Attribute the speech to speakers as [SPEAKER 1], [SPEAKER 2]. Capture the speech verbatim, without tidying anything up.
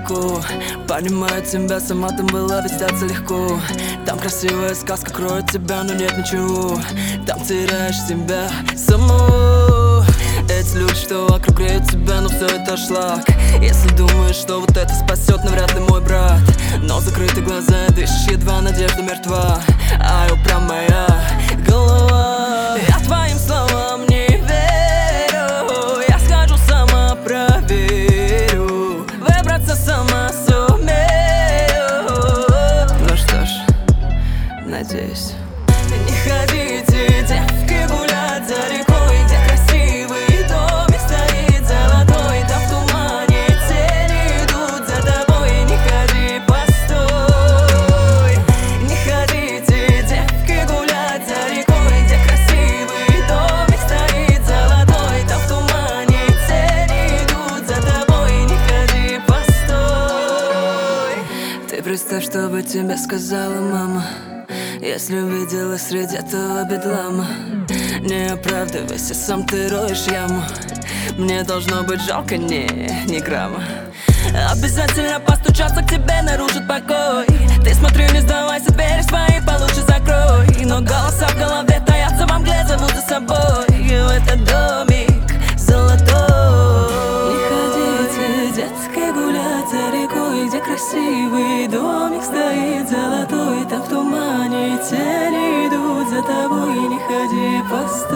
[SPEAKER 1] далеко. Понимаю тебя, сама там была, ведь сдаться легко. Там красивая сказка кроет тебя, но нет ничего. Там теряешь себя самого. Эти люди, что вокруг греют тебя, но все это шлак. Если думаешь, что вот это спасет, навряд ли, мой брат. Но закрыты глаза, дышишь, едва надежда мертва. А упрямая голова. Я твоим словам не верю. Я схожу, сама проверю. Выбраться сама сумею. Ну что ж, надеюсь. Не ходите, девки, гулять за рекой, где красивый домик стоит золотой. Там в тумане тени идут за тобой. Не ходи, постой. Не ходите, девки, гулять за рекой, где красивый домик стоит золотой. Там в тумане тени идут за тобой. Не ходи, постой. Ты представь, что бы тебе сказала мама, если увидела среди этого бедлама. Не оправдывайся, сам ты роешь яму. Мне должно быть жалко, не, ни грамма. Обязательно постучаться к тебе нарушит покой. Ты смотри, не сдавайся, двери свои получше закрой. Но голоса в голове таятся во мгле, зовут за собой в этот домик золотой. Не ходите, детки, гулять за рекой, где красивый домик стоит золотой. Там в тумане тени идут за тобой. Не ходи, постой.